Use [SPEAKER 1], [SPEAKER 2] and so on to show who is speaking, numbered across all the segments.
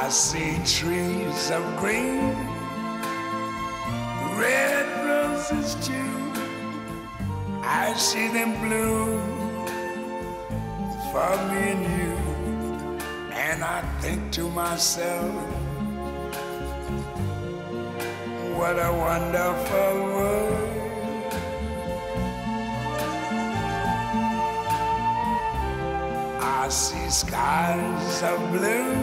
[SPEAKER 1] I see trees of green, red roses too. I see them bloom for me and you. And I think to myself, what a wonderful world. I see skies of blue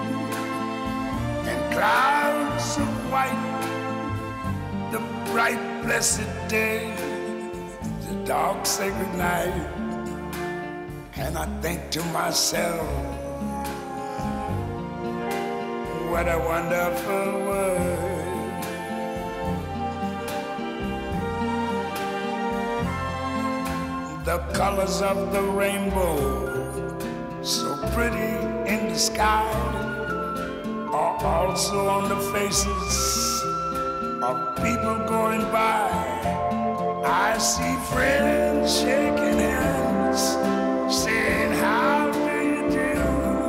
[SPEAKER 1] and clouds of white, the bright blessed day, the dark sacred night. And I think to myself, what a wonderful world. The colors of the rainbow, so pretty in the sky, are also on the faces of people going by. I see friends shaking hands, saying, how do you do?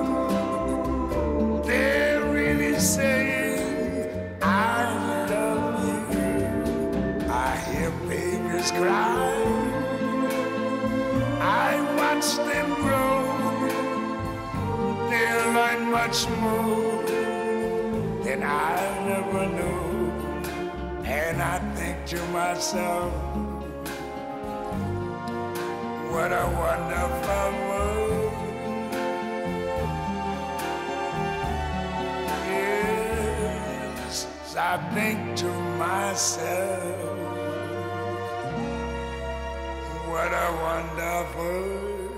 [SPEAKER 1] They're really saying, I love you. I hear babies cry, I watch them grow. They'll learn much more than I never knew. And I think to myself, what a wonderful world. Yes, I think to myself, what a wonderful world.